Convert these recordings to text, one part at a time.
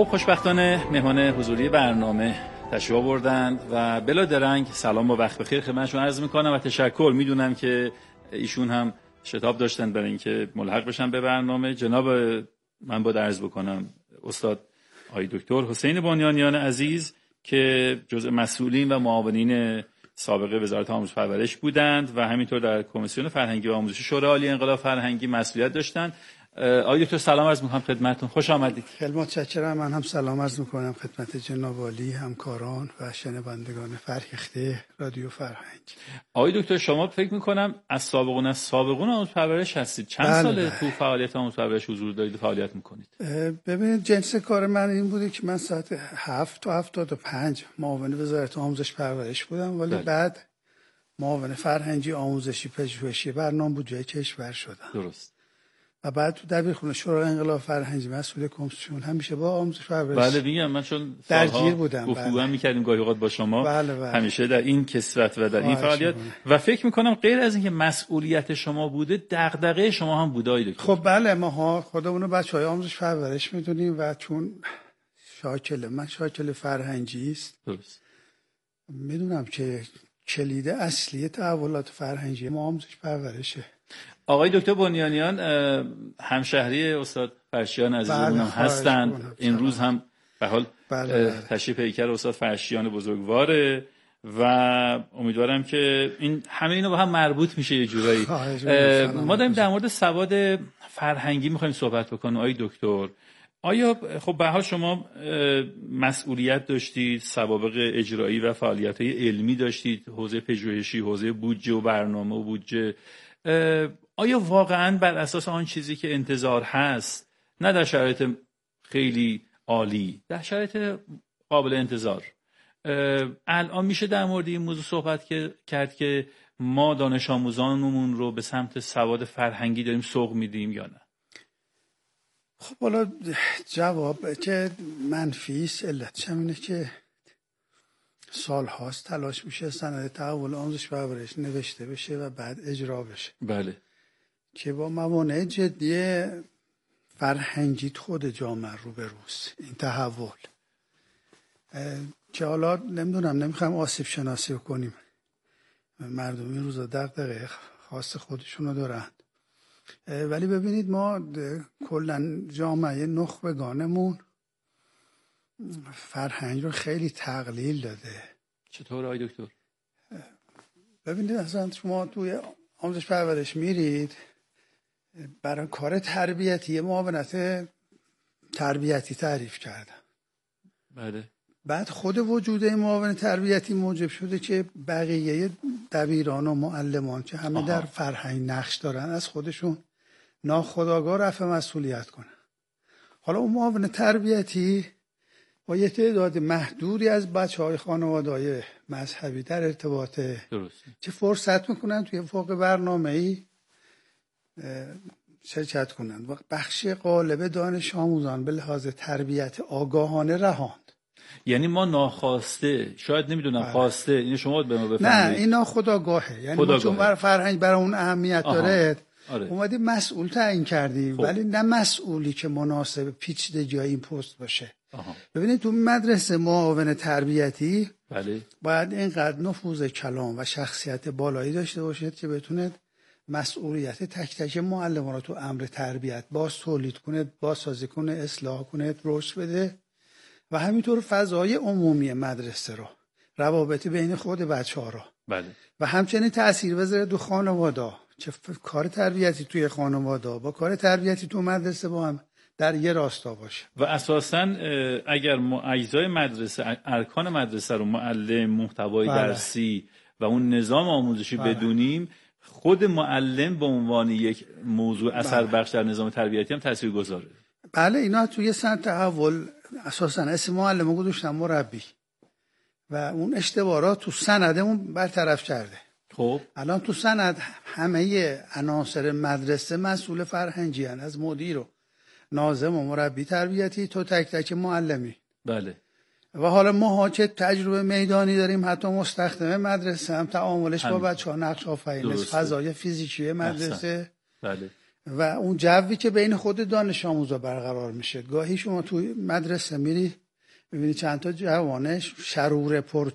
خب خوشبختانه مهمان حضوری برنامه تشریف آوردند و بلا درنگ سلام و وقت بخیر خدمتشون عرض میکنم و تشکر. میدونم که ایشون هم شتاب داشتن برای اینکه ملحق بشن به برنامه. جناب من باید عرض بکنم استاد آقای دکتر حسین بنیانیان عزیز که جزء مسئولین و معاونین سابقه وزارت آموزش و پرورش بودند و همینطور در کمیسیون فرهنگی و آموزشی شورای عالی انقلاب فرهنگی مسئولیت داشتند. آقای دکتر سلام عرض می‌کنم خدمتتون، خوش آمدید. خیلی متشکرم. من هم سلام عرض می‌کنم خدمت جناب عالی، همکاران و شنوندگان فرهیخته رادیو فرهنگ. آقای دکتر شما فکر می‌کنم از سابقون آموزش پرورش هستید. چند ساله تو فعالیت آموزش پرورش حضور دارید و فعالیت می‌کنید؟ ببینید جنس کار من این بوده که من ساعت 7 تا 75 معاون وزارت آموزش پرورش بودم، ولی بعد معاون فرهنگی آموزشی پژوهشی برنامه بودجه کشور شدم. درست. و بعد تو دبیرخونه شورای انقلاب فرهنگی مسئول کمیسیون همیشه با آموزش پرورش. بله میگم من چون درگیر بودم. گفتگو می‌کردیم گاهی اوقات با شما. بله. همیشه در این کسوت و در این فعالیت و فکر می‌کنم غیر از اینکه مسئولیت شما بوده دغدغه شما هم بوده دکتر. خب بله ما خودمون بچه‌های آموزش پرورش می‌دونیم و چون من شاکل فرهنگی است. درست. میدونم که کلید اصلی تحولات فرهنگی ما آموزش پرورشه. آقای دکتر بنیانیان همشهری استاد فرشیان عزیزمون هستند. این روز هم به حال تشریف پیکر استاد فرشیان بزرگواره و امیدوارم که این همه اینا با هم مربوط میشه یه جورایی. ما داریم در مورد سواد فرهنگی میخوایم صحبت بکنیم. آقای دکتر آیا خب به حال شما مسئولیت داشتید، سوابق اجرایی و فعالیت‌های علمی داشتید، حوزه پژوهشی، حوزه بودجه و برنامه و بودجه، آیا واقعاً بر اساس آن چیزی که انتظار هست، نه در شرایط خیلی عالی، در شرایط قابل انتظار، الان میشه در مورد این موضوع صحبت کرد که ما دانش آموزانمون رو به سمت سواد فرهنگی داریم سوق میدیم یا نه؟ خب حالا جواب که منفی است، علتش هم اینه که سال هاست تلاش میشه سند تحول آموزش پرورش نوشته بشه و بعد اجرا بشه. بله. که با موانع جدی فرهنگی خود جامعه روبروست این تحول، که حالا نمیخوایم آسیب شناسی کنیم، مردم این روزا دغدغه خاص خودشونو دارن، ولی ببینید ما کلا جامعه نخبگانمون فرهنگ رو خیلی تقلیل داده. چطور آقای دکتر؟ ببینید اصلا شما توی آموزش پرورش میرید برای کار تربیتی معاونت تربیتی تعریف کردن. بله. بعد خود وجود معاون تربیتی موجب شده که بقیه دبیران و معلمان که همه در فرهنگ نقش دارن از خودشون ناخودآگاه رفع مسئولیت کنن. حالا اون معاون تربیتی با یه تعداد محدودی از بچه‌های خانواده‌های مذهبی در ارتباطه. درست. که فرصت میکنن توی فوق برنامه‌ای شرکت کنن و بخش غالب دانش آموزان به لحاظ تربیت آگاهانه رهاند. یعنی ما ناخواسته، شاید نمیدونم خواسته، این شما به ما بفرمایید. نه این ناخودآگاهه، یعنی ما چون بر فرهنگ برای اون اهمیت داره اومدیم مسئول تعیین کردیم، ولی نه مسئولی که مناسب پیچیدگی این پست باشه. ببینید تو مدرسه معاون تربیتی بله باید اینقدر نفوذ کلام و شخصیت بالایی داشته باشید که بتونه مسئولیت تک تک معلمان رو تو امر تربیت باز تولید کنه، بازسازی کنه، اصلاح کنه، رشد بده و همینطور فضای عمومی مدرسه رو، روابط بین خود بچه‌ها رو. بله. و همچنین تأثیر بذاره تو خانواده، چه کار تربیتی توی خانواده با کار تربیتی تو مدرسه با هم در یه راستا باشه. و اساساً اگر ما اجزای مدرسه، ارکان مدرسه رو معلم، محتوای درسی و اون نظام آموزشی بدونیم، خود معلم به عنوان یک موضوع اثر بخش در نظام تربیتی هم تاثیرگذاره. بله اینا توی سند تحول اساساً اسم معلم گذاشتن مربی و اون اشتباهات تو سندمون برطرف کرده. خب الان تو سند همه عناصر مدرسه مسئول فرهنگی هستند، از مدیر و ناظم و مربی تربیتی تو تک تک معلمی. بله. و حالا ما چه تجربه میدانی داریم، حتی مستخدم مدرسه هم تعاملش با بچه‌ها، نقش آفرینش، فضای فیزیکی مدرسه. بله. و اون جوی که بین خود دانش آموزا برقرار میشه. گاهی شما توی مدرسه میری میبینی چند تا جوانش شرور پر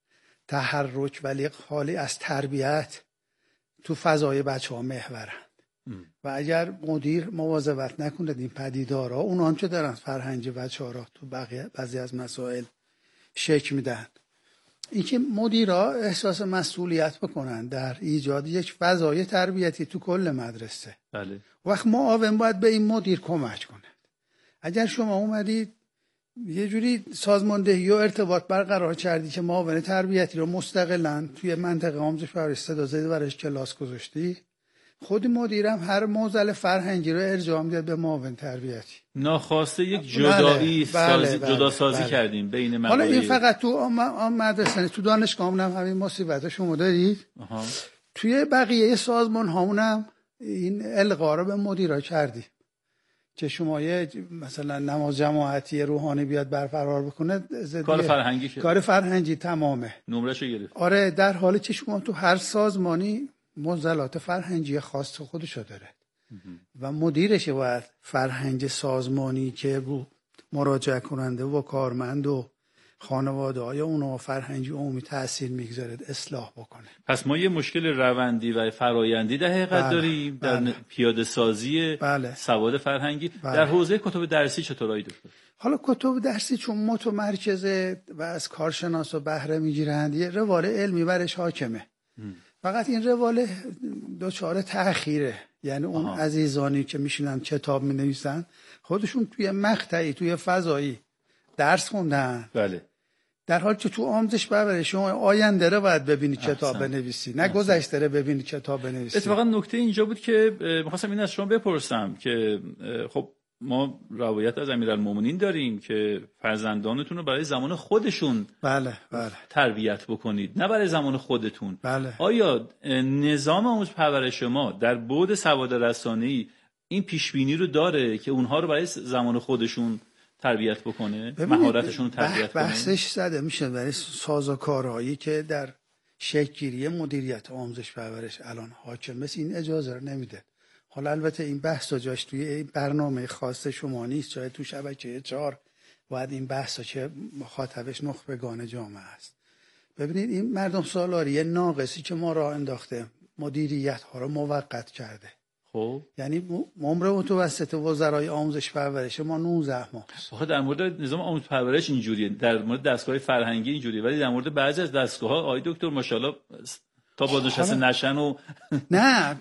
تحرک ولی خالی از تربیت تو فضای بچه ها محورند و اگر مدیر مواظبت نکنه این پدیدارها اون آنچه دارن فرهنگ بچه ها را تو بعضی از مسائل شکل میدن. این که مدیرها احساس مسئولیت بکنن در ایجاد یک فضای تربیتی تو کل مدرسه. بله. وقت معاون باید به این مدیر کمک کنه. اگر شما اومدید یه جوری سازماندهی و ارتباط برقرار کردی که معاون تربیتی رو مستقلاً توی منطقه آموزش پرورش صدا زدی برش کلاس گذاشتی، خود مدیرم هر معضل فرهنگی رو ارجاع میده به معاون تربیتی. ناخواسته یک جدایی جدا سازی کردیم بین مقاله. حالا این فقط تو مدرسه، تو دانشگاه هم همین مصیبت شما دارید. توی بقیه سازمان هامونم این القا رو به مدیرا کردی که شما یه مثلا نماز جماعتی روحانی بیاد برقرار بکنه، کار فرهنگی تمامه، نمرهشو گرفت. آره، در حالی که شما تو هر سازمانی معضلات فرهنگی خاص خودشو داره و مدیرش باید فرهنگ سازمانی که رو مراجعه کننده و کارمند و خانواده های اونها فرهنگی عمومی تأثیر میگذاره اصلاح بکنه. پس ما یه مشکل روندی و فرایندی در حقیقت داریم در پیاده سازی سواد فرهنگی. در حوزه کتب درسی چطورایی دکتر؟ حالا کتب درسی چون متمرکزه و از کارشناسا بهره میگیرند، یه روال علمی برش حاکمه. فقط این روال دچار تأخیره، یعنی اون عزیزانی که میشینن کتاب مینویسن خودشون توی مقطعی توی فضایی درس خوندن. بله. در حالی که تو آموزش پرورش شما آینده رو باید ببینی کتاب بنویسی، نه گذشته رو ببینی کتاب بنویسی. اتفاقا نکته اینجا بود که می‌خواستم این از شما بپرسم که خب ما روایت از امیرالمومنین داریم که فرزندانتون رو برای زمان خودشون تربیت بکنید، نه برای زمان خودتون. آیا نظام آموزش پرورش ما در بعد سواد رسانه‌ای این پیشبینی رو داره که اونها رو برای زمان خودشون تربیت بکنه، مهارتشون رو تربیت کنه؟ بحثش زده میشه برای سازوکارهایی که در شکل‌گیری مدیریت آموزش پرورش الان حاکم مثل این اجازه رو نمیده. حالا البته این بحثا جاش توی این برنامه خاص شما نیست، جای تو شبکه 4 باید این بحثا که مخاطبش نخبگان جامعه است. ببینید این مردم سالاری ناقصی که ما راه انداخته مدیریت ها رو موقت کرده. خب یعنی عمر متوسط وزرای آموزش پرورش ما 19 ماه. آخه در مورد نظام آموزش پرورش اینجوریه، در مورد دستگاه فرهنگی اینجوریه، ولی در مورد بعضی از دستگاه‌ها آقای دکتر ماشاءالله تا بازنشسته نشن و نه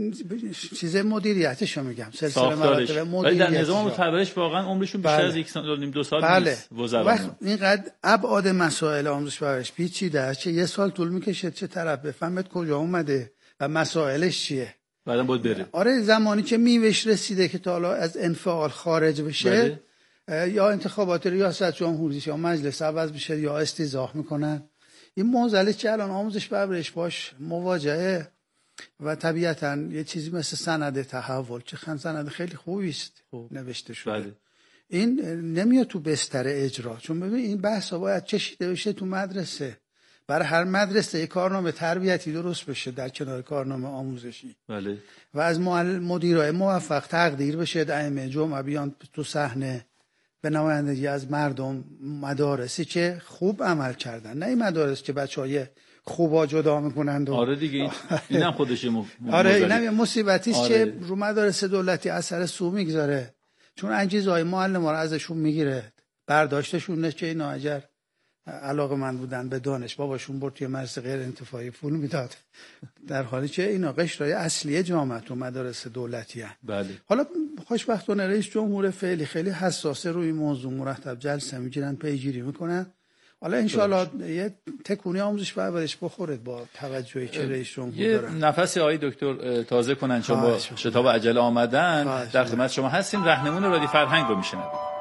چیز مدیریتشو میگم، سلسله مراتب مدیریت. ولی در نظام پرورش واقعا عمرشون بیشتر از 1 سال و نیم 2 سال نیست وزرا. اینقدر ابعاد مسائل آموزش پرورش پیچیده است که 1 سال طول میکشه چه طرف بفهمه کجا اومده و مسائلش چیه. بعدم باید بره. آره، زمانی که میوهش رسیده که تا حالا از انفعال خارج بشه یا انتخابات ریاست جمهوری یا مجلس عوض بشه یا استیضاح میکنن. این معضله که الان آموزش پرورش باش مواجهه و طبیعتاً یه چیزی مثل سند تحول که سند خیلی خوبی است نوشته شده، این نمیاد تو بستر اجرا. چون ببین این بحثا باید چشیده بشه تو مدرسه، برای هر مدرسه یک کارنامه تربیتی درست بشه در کنار کارنامه آموزشی. بله. و از مدیرای موفق تقدیر بشه، ائمه جمعه بیان تو صحنه به نمایندگی از مردم، مدارسی که خوب عمل کردن، نه این مدارس که بچهای خوبا جدا میکنند. آره دیگه اینم خودش آره اینم یه مصیبتی است که رو مدارس دولتی اثر سو میگذاره، چون انگیزه‌های معلم‌ها رو ازشون میگیره. برداشتشون نه که اینا اگر علاقه‌مند بودن به دانش باباشون برد توی مدرسه غیر انتفاعی پول میداد، در حالی که اینا قشرهای اصلی جامعه تو مدارس دولتی هستند. بله. حالا خوشبختانه رئیس جمهور فعلی خیلی حساسه روی موضوع، مرتب جلسه میگیرن، پیگیری میکنن. حالا انشالله یه تکونی آموزش پرورش بخوره با توجهی که رئیس جمهور دارن. یه نفسی آقای دکتر تازه کنن چون با شتاب عجله آمدن. در خدمت شما هستیم. راهنمون رادیو فرهنگ رو میشنوید.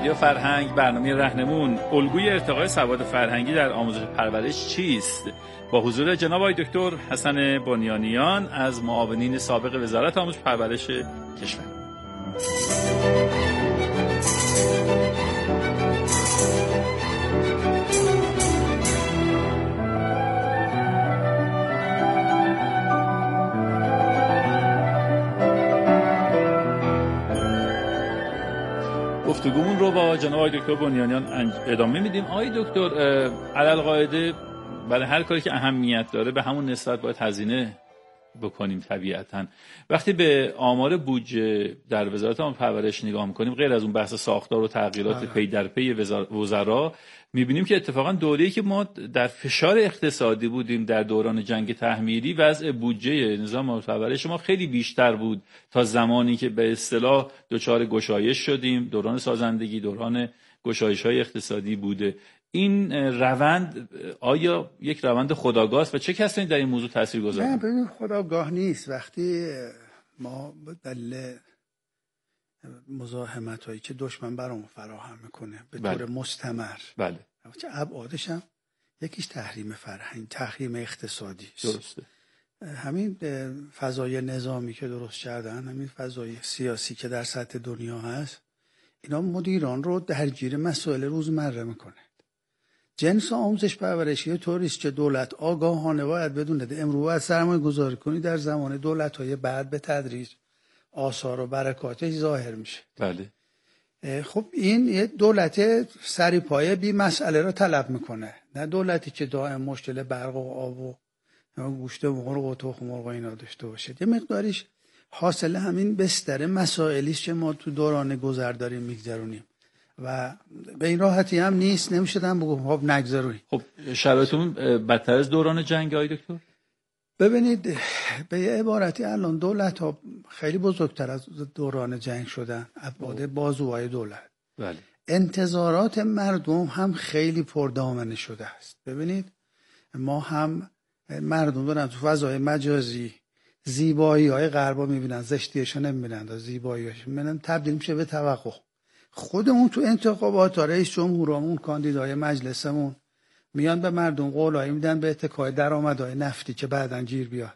رادیو فرهنگ، برنامه رهنمون. الگوی ارتقای سواد فرهنگی در آموزش پرورش چیست؟ با حضور جناب آقای دکتر حسن بنیانیان از معاونین سابق وزارت آموزش پرورش کشور. گفتگومون رو با جناب آقای دکتر بنیانیان ادامه میدیم. آقای دکتر، علالقاعده برای هر کاری که اهمیت داره به همون نسبت باید هزینه بکنیم طبیعتاً. وقتی به آمار بودجه در وزارت آموزش پرورش نگاه میکنیم، غیر از اون بحث ساختار و تغییرات پی در پی وزرا، میبینیم که اتفاقاً دوره‌ای که ما در فشار اقتصادی بودیم در دوران جنگ تحمیلی، وضع بودجه نظام آموزش پرورش ما خیلی بیشتر بود تا زمانی که به اصطلاح دچار گشایش شدیم. دوران سازندگی دوران گشایش‌های اقتصادی بوده. این روند آیا یک روند خودآگاه است و چه کسانی در این موضوع تاثیرگذارند؟ نه، ببین، خودآگاه نیست. وقتی ما دلیل مزاحمت‌هایی که دشمن برامون فراهم میکنه به طور مستمر، بله، چه ابعادش هم یکیش تحریم فرهنگ، تحریم اقتصادی است. درسته. همین فضای نظامی که درست کردن، همین فضای سیاسی که در سطح دنیا هست، اینا مدیران رو درگیر مسائل روزمره میکنه. جنس آموزش پرورشی طوریست که دولت آگاهانه باید بدونه امروز باید سرمایه گذاری کنی، در زمان دولت‌های بعد به تدریج آثار و برکاتش ظاهر میشه. بله. خب این یه دولت سریپایه بی مسئله رو طلب میکنه، نه دولتی که دائم مشکل برق و آب و گوشت و مرغ و تخم مرغ و اینا داشته باشه. یه مقداریش حاصل همین بستر مسائلیست که ما تو دوران گذر داریم میگذرونیم و به این راحتی هم نیست. نمیشدم بگم خب نگذرونیم. خب شرایطمون بدتر از دوران جنگ های دکتر؟ ببینید، به یه عبارتی الان دولت ها خیلی بزرگتر از دوران جنگ شدن، ابعاد بازوهای دولت. بله. انتظارات مردم هم خیلی پردامنه شده است. ببینید، ما هم مردم دارن تو فضای مجازی زیبایی های غربا میبینن، زشتیش نمیبینن، زیباییش میبینن، تبدیل میشه به توقع. خودمون تو انتخابات رئیس جمهورمون، کاندیدای مجلسمون میان به مردم قولایی میدن به اتکای درآمدهای نفتی که بعداً گیر بیاد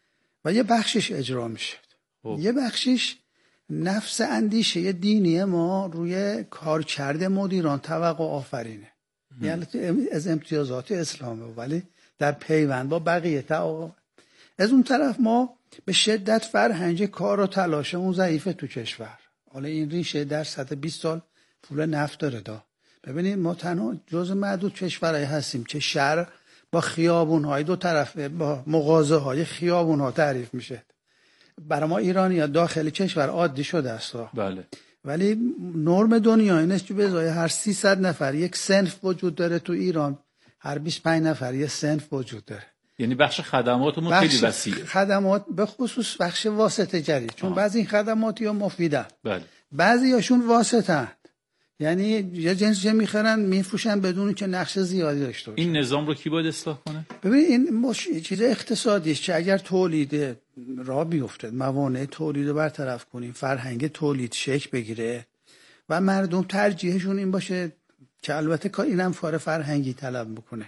و یه بخشش اجرا میشه. یه بخشش نفس اندیشه دینی ما روی کارکرد مدیران توقع آفرینه، یعنی از امتیازات اسلامه، ولی در پیوند با بقیه توقع. از اون طرف ما به شدت فرهنگ کار و تلاشمون ضعیفه تو کشور. حالا این ریشه در سطح 20 سال پول نفت داره. ببینید، ما تنها جز معدود کشورهایی هستیم که شهر با خیابون‌های دو طرف، با مغازه‌های خیابون‌ها تعریف میشه. برای ما ایرانی‌ها داخل کشور عادی شده است. بله. ولی نرم دنیا اینه که به ازای هر 300 نفر یک صنف وجود داره، تو ایران هر 25 نفر یک صنف وجود داره. یعنی بخش خدماتمون خیلی وسیعه. خدمات به خصوص بخش واسطه جری، چون بعضی این خدماتی ها مفیدن. بله. بعضی هاشون واسطن، یعنی یه جنسی میخرن میفروشن بدون که نقش زیادی داشته باشه. این نظام رو کی باید اصلاح کنه؟ ببین، این چیز اقتصادی است که اگر تولید راه بیفته، موانع تولید رو برطرف کنیم، فرهنگ تولید شکل بگیره و مردم ترجیحشون این باشه که البته اینم فار فرهنگی طلب میکنه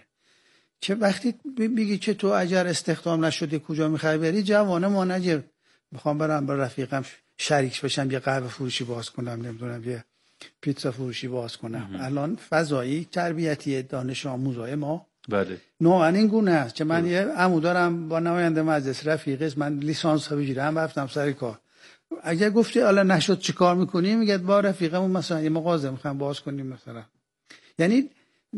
که وقتی بگی که تو اگر استخدام نشدی کجا میخوای بری، جوانه ما نجر میخوام برم با رفیقم شریک بشم، یه قهوه فروشی باز کنم، نمیدونم یه پیتزا فروشی باز کنم. الان فضایی تربیتی دانش آموزای ما بله نوعا این گونه است که من یه عمو دارم با نماینده مجلس رفیقش، من لیسانس رو بگیرم رفتم سر کار. اگه گفتی حالا نشد چی کار میکنی، میگه با رفیقمون مثلا یه مغازه میخوام باز کنیم مثلا. یعنی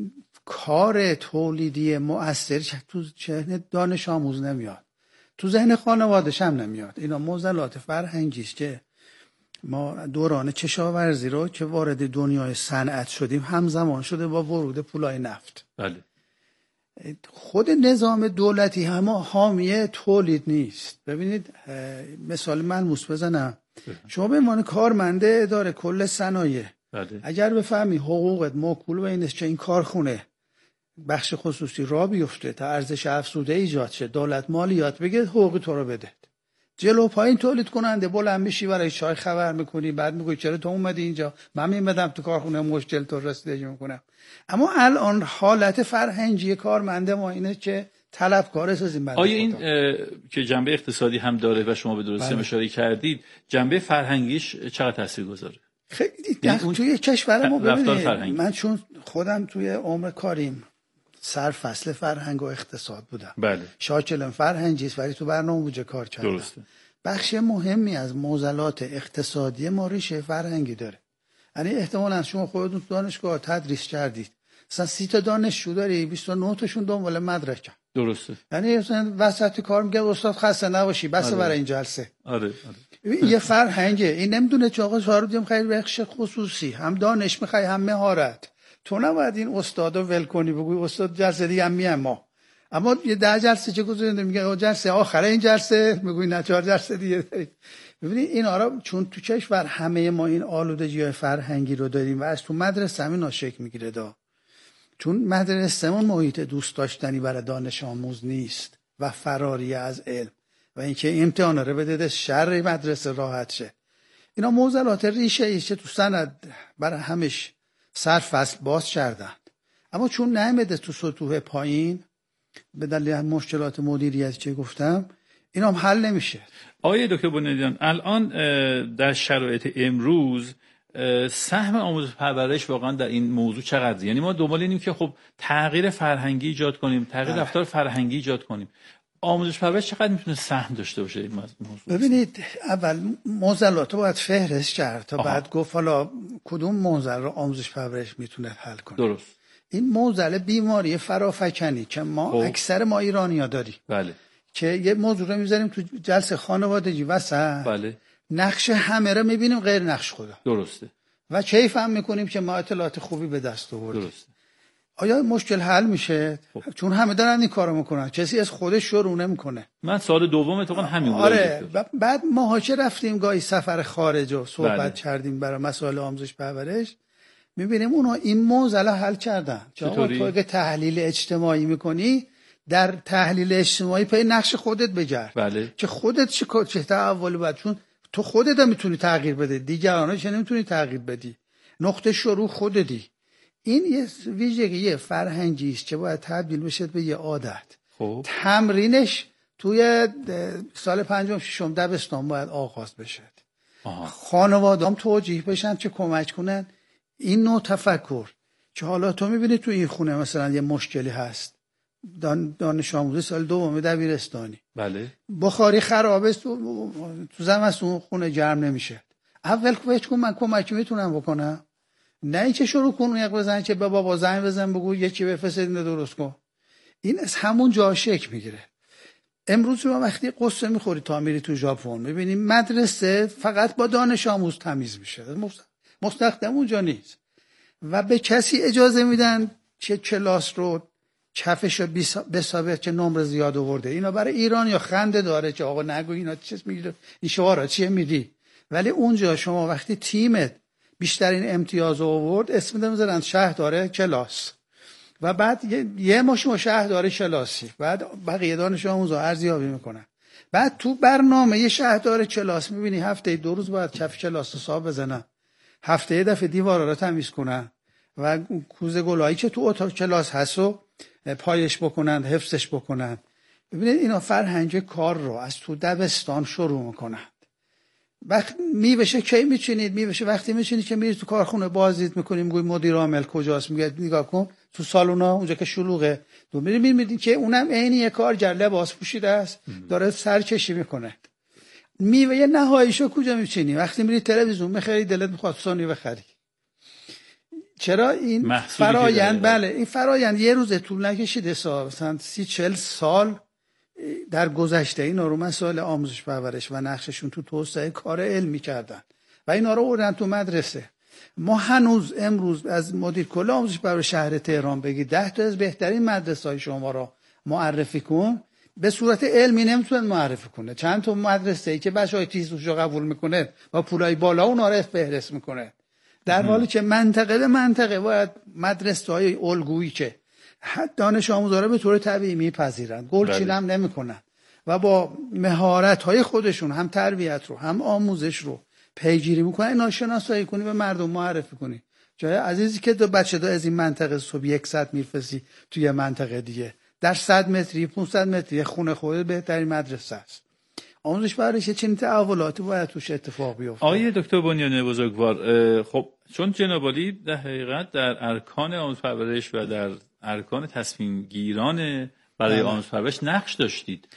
کار تولیدی مؤثر تو ذهن دانش آموز نمیاد، تو ذهن خانواده‌ش هم نمیاد. اینا معضلات فرهنگی است که ما دوران کشاورزی رو که وارد دنیای صنعت شدیم همزمان شده با ورود پولای نفت. بله. خود نظام دولتی هم حامی تولید نیست. ببینید، مثال ملموس بزنم، شما به عنوان کارمنده اداره کل صنایع، بله. اگر بفهمی حقوقت موکول به این است که این کارخونه بخش خصوصی را بیفته تا ارزش افزوده ایجاد شه، دولت مالیات بگه، حقوق تو رو بده. جلو پایین تولید کننده بلند میشی برای چای خبر میکنی، بعد میگی چرا تو اومدی اینجا، من میمدم تو کارخونه مشکل تو رسیدگی میکنم. اما الان حالت فرهنگی کارمند ما اینه که طلبکار سازیم. آیا این که جنبه اقتصادی هم داره و شما به درستی اشاره کردید، جنبه فرهنگیش چقدر تاثیرگذاره؟ خیلی توی کشور ما ببینید، من چون خودم توی عمر کاریم سر فصل فرهنگ و اقتصاد بودم. بله. شاکلم فرهنگی است ولی تو برنامه بودجه کار کردم. درسته. بخش مهمی از معضلات اقتصادی ما ریشه فرهنگی داره. یعنی احتمالاً شما خودتون تو دانشگاه تدریس کردید، مثلا 30 تا دانشجو داری، 29 تاشون دنبال مدرکن. درسته. یعنی مثلا وسط کار میگه استاد خسته نباشی بس برای این جلسه. آره. یه فرهنگه. این نمیدونه که آقا شاردیم خیلی بخش خصوصی، هم دانش میخوای هم مهارت. تو نباید این استادو ول کنی بگوی استاد جلسه دیگه هم میام اما یه 10 جلسه چه گذاشته میگه جلسه آخر این جلسه میگوی نه 4 جلسه دیگه داریم. ببینید این آرا چون تو کشور همه ما این آلودگی فرهنگی رو داریم و از تو مدرسه همین شکل میگیره چون مدرسه‌مون محیط دوست داشتنی برای دانش آموز نیست و فراری از علم و اینکه امتحانا رو بده شر مدرسه راحت شه. اینا معضلات ریشه ایشه تو سند برای همش سر فصل باز کردن، اما چون نمیده تو سطوح پایین به دلیل مشکلات مدیریتی که گفتم اینا هم حل نمیشه. آقای دکتر بنیادیان، الان در شرایط امروز سهم آموزش پرورش واقعا در این موضوع چقدر؟ یعنی ما دنبال اینیم که خب تغییر فرهنگی ایجاد کنیم، تغییر رفتار فرهنگی ایجاد کنیم. آموزش پرورش چقدر میتونه سهم داشته باشه این موضوع؟ ببینید اول معضلات رو باید فهرست کرد تا بعد گفت حالا کدوم معضل رو آموزش پرورش میتونه حل کنه. درست. این معضل بیماری فرافکنی که ما اکثر ما ایرانی‌ها داریم. بله. که یه موضوع رو میذاریم تو جلسه خانوادگی وسط. بله. نقش همه رو میبینیم غیر نقش خدا. درسته. و کیف هم میکنیم که ما اطلاعات خوبی به دست آوردیم. درسته. آیا مشکل حل میشه؟ چون همه دارن این کارو میکنن، کسی از خودش شروع نمیکنه. من سال دوم اتفاقا همین بود. آره. بعد ماها چه رفتیم گاهی سفر خارج و صحبت کردیم برای مسائل آموزش پرورش، میبینیم اونا این موضوع حل کردن. چطوری؟ تو اگه تحلیل اجتماعی میکنی در تحلیل اجتماعی پای نقش خودت بگرد. بله. که خودت چه تحولی باید، چون تو خودت هم میتونی تغییر بده، دیگرانو چه نمیتونی تغییر بدی، نقطه شروع خودتی. این یه ویژگی فرهنگی است که باید تبدیل بشه به یه عادت. خب تمرینش توی سال 5م 6م دبستان باید آغاز بشه. خانواده‌ام توجیه بشن که کمک کنن این نوع تفکر که حالا تو میبینی تو این خونه مثلا یه مشکلی هست، دانش آموزی سال دوم دبیرستانی، بله، بخاری خرابه، تو زمستون خونه گرم نمیشه، اول من کمکی میتونم بکنم؟ نه اینکه شروع کن یک بزن که به بابا زنگ بزن بگو یکی بفرست اینو درست کن. این از همون جا شکل میگیره. امروز شما وقتی قصه میخوری تا میری تو ژاپن میبینیم مدرسه فقط با دانش آموز تمیز میشه، مستخدم اونجا نیست و به کسی اجازه میدن که کلاس رو کفشو بسابه که نمره زیاد آورده. اینا برای ایران یا خنده داره که آقا نگو اینا چیز میگیره، این شعارا چیه میدی، ولی اونجا شما وقتی تیمت بیشترین امتیاز آورد اسم میذارن شهردار کلاس و بعد یه مش شهردار کلاسی، بعد بقیه دانش آموزا ارزیابی میکنن. بعد تو برنامه یه شهردار کلاس میبینی هفته 2 روز باید کف کلاس رو صاف بزنن، هفته یه دفعه دیوارا رو تمیز کنن و کوزه گلایی که تو اتاق کلاس هستو پایش بکنن، حفظش بکنن. ببینید اینا فرهنگ کار رو از تو دبستان شروع میکنن. وقت میبشه کی میچینید؟ میبشه وقتی میچینید که میری تو کارخونه بازدید میکنیم، میگوی مدیر عامل کجاست، میگه نگاه کن تو سالونا اونجا که شلوغه، تو میبینید که اونم عین یه کارگر لباس پوشیده است داره سرکشی میکنه. میوه نهاییشو کجا میچینی؟ وقتی میری تلویزیون میخری دلت میخواد سونی بخری. چرا این فرایند؟ بله این فرایند یه روز طول نکشیده، مثلا 30-40 سال در گذشته اینا رو مسائل آموزش پرورش و نقششون تو توسعه کار علمی کردن و اینا رو آوردن تو مدرسه. ما هنوز امروز از مدیر کل آموزش پرورش شهر تهران بگی 10 تا از بهترین مدرسه‌های شما رو معرفی کن، به صورت علمی نمیتونن معرفی کنه. چند تا مدرسه‌ای که بچه‌های تیزوشو قبول میکنه با پولای بالا اونا رو فهرست میکنه، در حالی که منطقه به منطقه باید مدرسه‌های الگویی که دانش آموزا رو به طور طبیعی میپذیرن، گلچین هم نمیکنن و با مهارت‌های خودشون هم تربیت رو هم آموزش رو پیگیری میکنن، اینا شناسایی کنی به مردم معرفی کنی. جای عزیزی که دو بچه از این منطقه صبح 100 میرفسی توی منطقه دیگه، در 100 متری 500 متری خونه خودت بهترین مدرسه است. آموزش پرورش چنین تحولاتی باید توش اتفاق بیفته. آقای دکتر بنیانی بزرگوار، خب چون جناب عالی در حقیقت در ارکان آموزش پرورش و در ارکان تصمیم گیران برای آموزش پرورش نقش داشتید،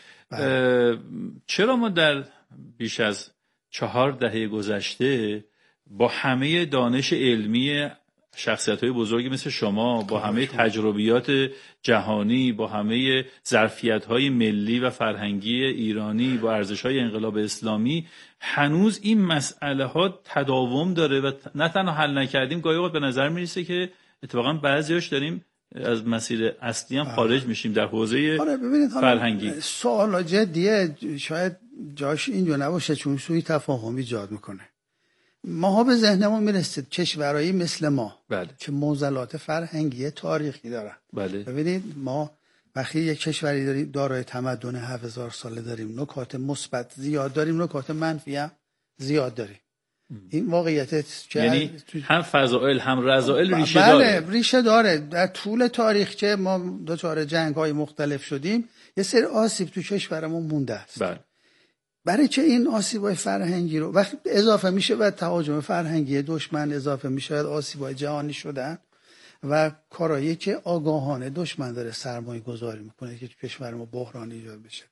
چرا ما در بیش از 4 دهه گذشته با همه دانش علمی شخصیت‌های بزرگی مثل شما، با همه تجربیات جهانی، با همه ظرفیت‌های ملی و فرهنگی ایرانی، با ارزش‌های انقلاب اسلامی، هنوز این مسئله ها تداوم داره و نه تنها حل نکردیم، گاهی اوقات به نظر میرسه که اتفاقا بعضیاش داریم از مسیر اصلی هم خارج میشیم در حوزه فرهنگی. سوال جدیه، شاید جاش اینجا نباشه چون سوی تفاهم ایجاد میکنه. ماها به ذهنمون میرسید کشورهایی مثل ما که معضلات فرهنگی تاریخی دارن. ببینید ما وقتی یک کشوری داریم دارای تمدن 7000 ساله داریم، نکات مثبت زیاد داریم، نکات منفی هم زیاد داریم. این واقعیت یعنی هم فضائل هم رذائل ریشه داره. بله ریشه داره. در طول تاریخ که ما دچار جنگ‌های مختلف شدیم، یه سری آسیب تو کشورمون مونده است. برای چه این آسیب‌های فرهنگی رو وقتی اضافه میشه و تهاجم فرهنگی دشمن اضافه میشه، آسیب‌های جهانی شدن و کارایی که آگاهانه دشمن داره سرمایه گذاری میکنه که کشور ما بحران ایجاد بشه.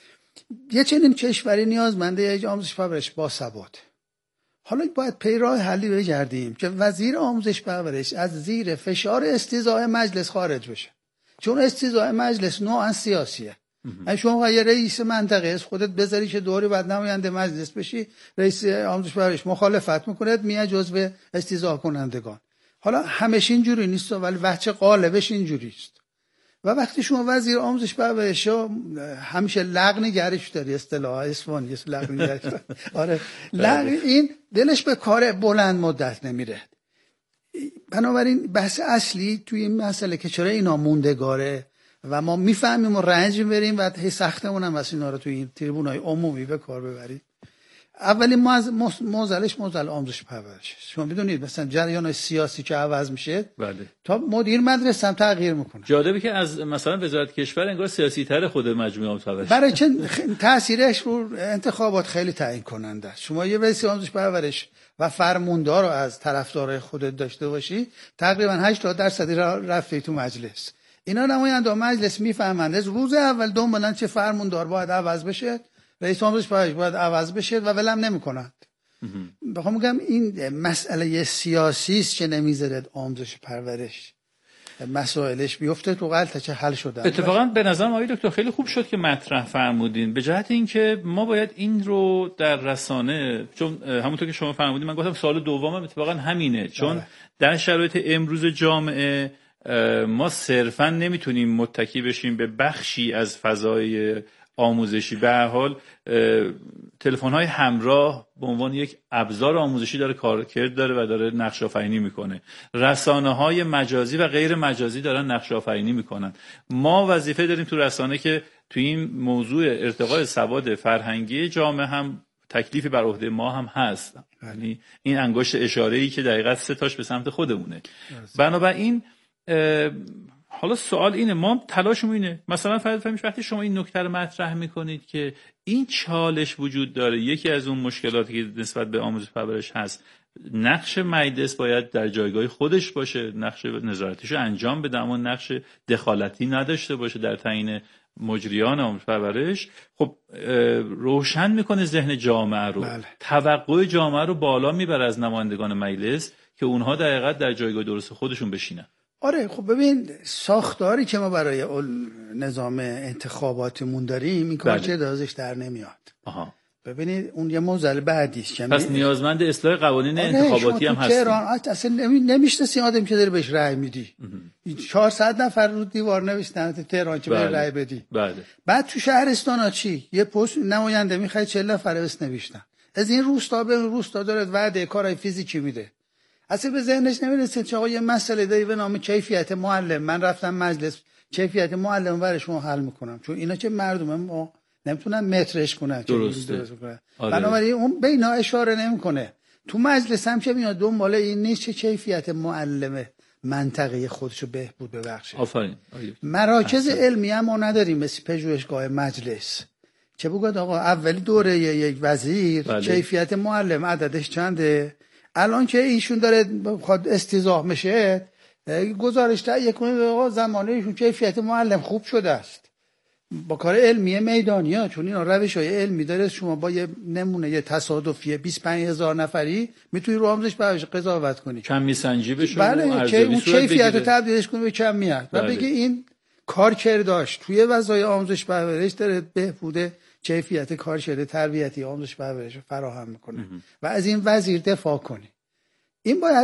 یه چنین کشوری نیازمنده یک آموزش پرورش با ثبات. حالا باید پیراه حلی بگردیم که وزیر آموزش پرورش از زیر فشار استیضاح مجلس خارج بشه، چون استیضاح مجلس نوعا سیاسیه. شما یه رئیس منطقه از خودت بذاری که دوری بعد نماینده مجلس بشی، رئیس آموزش پرورش مخالفت میکنه، میاد جزو استیضاح کنندگان. حالا همش اینجوری نیست ولی وجه غالبش اینجوری است. و وقتی شما وزیر آموزش پرورش همیشه لغنگرش داری، اصطلاح اسفانی است لغنگرش. آره لغن این دلش به کار بلند مدت نمیره. بنابراین بحث اصلی توی این مسئله که چرا اینا موندگاره و ما میفهمیم و رنج میبریم و هی سختمون هم واسه اینا رو توی این تریبونای عمومی به کار ببرید. اولین موزلش موزل آموزش پرورش. شما بدونید مثلا جریان سیاسی که عوض میشه تا مدیر مدرسه هم تغییر میکنه. جالبه که از مثلا وزارت کشور انگار سیاسی تر خود مجموعه آموزش پرورش، برای چه تاثیرش رو انتخابات خیلی تعیین کننده است. شما یه رئیس آموزش پرورش و فرماندار رو از طرفدارای خودت داشته باشی، تقریبا 80% رفته تو مجلس. اینا نماینده مجلس میفهمند از روز اول دنبالن چه فرماندار باید عوض بشه، رئیس آموزش پرورش باید عوض بشه و ولم نمی‌کنند. بخوام بگم این مسئله سیاسی است که نمیذارد آموزش پرورش مسائلش بیفته تو غلطه حل شدن. اتفاقا به نظر آقای دکتر خیلی خوب شد که مطرح فرمودین، به جهت اینکه ما باید این رو در رسانه، چون همونطور که شما فرمودین من گفتم سوال دومم اتفاقا همینه، چون در شرایط امروز جامعه ما صرفا نمیتونیم متکی بشیم به بخشی از فضای آموزشی. به هر حال تلفن‌های همراه به عنوان یک ابزار آموزشی داره کارکرد داره و داره نقش آفرینی میکنه. رسانه‌های مجازی و غیر مجازی دارن نقش آفرینی میکنن. ما وظیفه داریم تو رسانه که تو این موضوع ارتقاء سواد فرهنگی جامعه هم تکلیفی بر عهده ما هم هست. یعنی این انگشت اشاره‌ای که دقیقاً 3 تاش به سمت خودمونه. بنابراین حالا سوال اینه، ما تلاشمون اینه، مثلا فرض وقتی شما این نکته رو مطرح میکنید که این چالش وجود داره، یکی از اون مشکلاتی که نسبت به آموزش پرورش هست، نقش مجلس باید در جایگاه خودش باشه، نقش نظارتیشو انجام بده اما نقش دخالتی نداشته باشه در تعیین مجریان آموزش پرورش. خب روشن میکنه ذهن جامعه رو. توقع جامعه رو بالا میبره از نمایندگان مجلس که اونها در حقیقت در جایگاه درست خودشون بشینن. آره خب ببین ساختاری که ما برای نظام انتخاباتمون داریم این کار چه ازش در نمیاد. ببینید اون یه موضوع بعدی است. پس نیازمند اصلاح قوانین انتخاباتی هم هست. تهران اصلا نمیشناسی آدمی که داره بهش رأی میدی. 400 نفر رو دیوار نوشتن تهران که بره رأی بدی. بعد تو شهرستانا چی؟ یه پست نماینده میخواد 40 نفر بس نوشتن. از این روستا به روستا داره وعده کارهای فیزیکی میده. اصلا به ذهنش نمیرسه که آقا یه مسئله داری به نام کیفیت معلم، من رفتم مجلس کیفیت معلم برای شما حل میکنم، چون اینا که مردم ما نمیتونن مترش کنن. درسته. بنابراین اون به اینا اشاره نمیکنه. تو مجلس هم که میاد دنبال این نیست چه کیفیت معلم منطقه خودشو بهبود ببخشه. آفرین. مراکز علمی هم ما نداریم مثل پژوهشگاه مجلس که بگید آقا اولی دوره یک وزیر بله. کیفیت معلم عددش چنده، الان که ایشون داره خود استیضاح میشه گزارش تهیه کنه آقا زمانه ایشون کیفیت معلم خوب شده است با کار علمی میدانی ها، چون اینا روش‌های علمی داره. شما با یه نمونه یه تصادفی 25000 نفری میتونی رو آموزش بهش قضاوت کنی، کمی سنجی بشه. بله که اون کیفیت رو تبدیلش کنی به کمیت و بگی این کارکردش توی وظایف آموزش پرورش داره بهبود کیفیت کارکرد تربیتی آموزش پرورش رو فراهم میکنه و از این وزیر دفاع کنی. این باید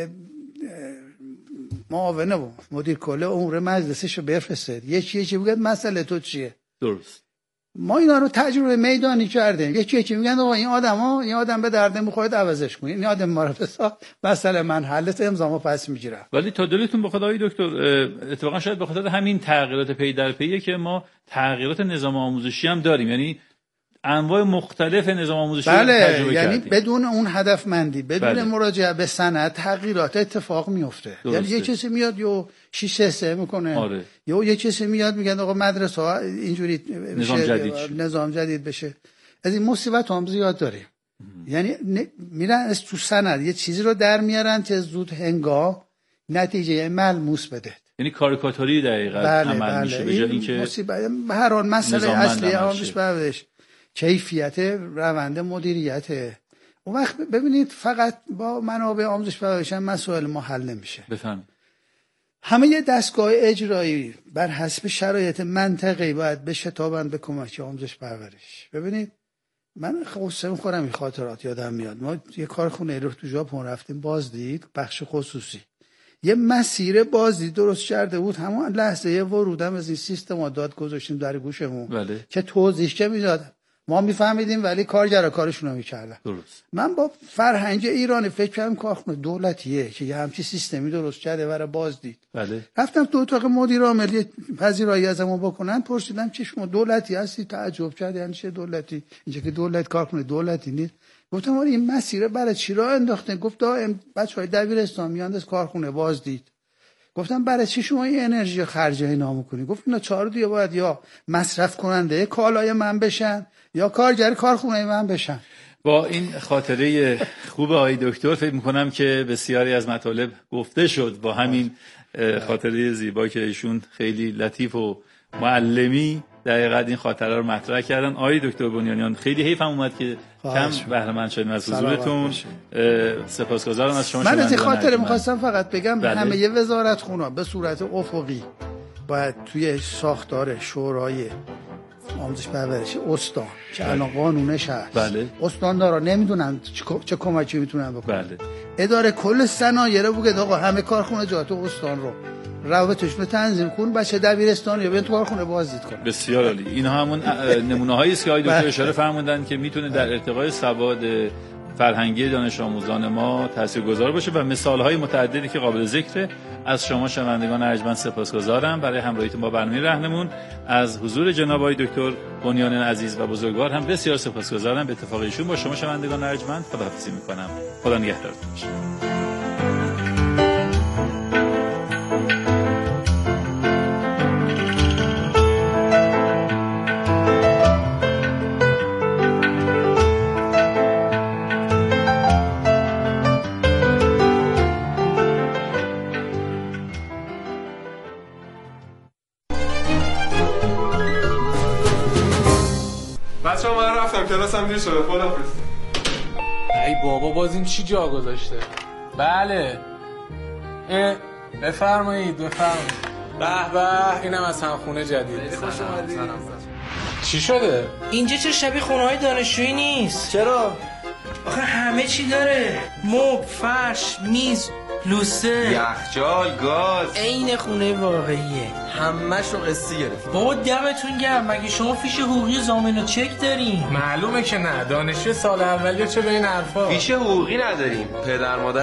معاون و مدیر کل امور مجلسش رو بفرسته یکی بگه مسئله تو چیه. درست. ما اینا رو تجربه میدانی کردیم. یکی میگن آقا این آدم به درد میخوره عوضش کنین، این آدم ما رو بسا مسئله من حلت امضامو پس میگیرم. ولی تا دلتون بخواد آقای دکتر اتفاقا شاید به خاطر همین تغییرات پی در پیه که ما تغییرات نظام آموزشی هم داریم، یعنی انواع مختلف نظام آموزشی بله، تجربه یعنی کردیم. بدون اون هدفمندی بدون بله. مراجعه به سند تغییرات اتفاق میفته. یعنی یه کسی میاد یو 6 میکنه. آره. یا یه کسی میاد میگن آقا مدرسه ها اینجوری نظام جدید بشه. از این مصیبت هم زیاد داریم. یعنی میرن از تو سند یه چیزی رو در میارن که زود هنگام نتیجه ملموس بده. یعنی کاریکاتوری دقیقاً عمل میشه به جای اینکه مصیبت. به هر حال مسئله اصلی آموزش پرورش کیفیت روند مدیریت. اون وقت ببینید فقط با منابع آموزش پرورش هم مسائل ما حل نمیشه. بفهم. همه یه دستگاه اجرایی بر حسب شرایط منطقه‌ای باید بشتابند به کمک آموزش پرورش. ببینید من قصه میخورم این خاطرات یادم میاد. ما یه کارخونه رو تو ژاپن رفتیم بازدید، بخش خصوصی یه مسیر بازدید درست کرده بود. همون لحظه ورودم از این سیستم داد گذاشتیم در گوشمون. بله. که توضیح که میداد ما میفهمیدیم ولی کارگرا کارشون رو میکردن. درست. من با فرهنگ ایرانی فکر کردم کارخونه دولتیه که یه همچین سیستمی درست کرده برای بازدید. بله. رفتم تو اتاق مدیر عامل پذیرایی ازمون بکنن، پرسیدم چه شما دولتی هستی؟ تعجب کرد یعنی چه دولتی؟ اینجا که دولت کارخونه دولتی نیست. گفتم ولی این مسیر برای چی راه انداخته؟ گفت دائم بچهای دبیرستان میاند از کارخونه بازدید. گفتم برای چی شما این انرژی خرج اینا میکنی؟ گفت اینا 4 دیگه باید یا مصرف کننده کالای من بشن یا کارگر کارخونه من بشن. با این خاطره خوب آقای دکتر فکر میکنم که بسیاری از مطالب گفته شد. با همین خاطره زیبا که ایشون خیلی لطیف و معلمی دقیقاً این خاطره رو مطرح کردن. آقای دکتر بنیانیان خیلی حیفم اومد که کم بهره مند شدیم از حضورتون. سپاسگزارم از شما. من از این خاطره می‌خواستم فقط بگم بله. همه ی وزارتخونا به صورت افقی باید توی ساختار شورای آموزش پرورش استان که الان قانونش هست. بله. استاندارا نمیدونن چه کمکی میتونن بکنن. بله. اداره کل صنایع رو بگه آقا همه کارخونجات استان رو روابطشون رو تنظیم کن، بچه دبیرستان یا تو کارخونه بازدید کن. بسیار عالی. اینا همون نمونه‌هایی است که آقای دکتر اشاره فرمودن که میتونه در ارتقای سواد فرهنگی دانش آموزان ما تاثیرگذار باشه و مثال‌های متعددی که قابل ذکره. از شما شنوندگان ارجمند سپاسگزارم برای همراهیتون با برنامه راهنمون. از حضور جناب آقای دکتر بنیانیان عزیز و بزرگوار هم بسیار سپاسگزارم. به اتفاق ایشون با شما شنوندگان ارجمند خداحافظی می‌کنم. خدا نگهدارتون باشه. کلاسم دیر شده. خداحافظ. ای بابا باز این چی جا گذاشته؟ بله. بفرمایید. به به اینم از همخونه جدید. خوش اومدید. چی شده؟ اینجا چه شبیه خونه‌های دانشجویی نیست؟ چرا؟ آخه همه چی داره. مبل، فرش، میز، لوسه، یخچال، گاز. عین خونه واقعیه. همه‌ش رو قسطی گرفت. بابا دمتون گرم. مگه شما فیش حقوقی ضامن و چک دارین؟ معلومه که نه. دانشجو سال اولیه چه به این حرفا؟ فیش حقوقی نداریم. پدر مادر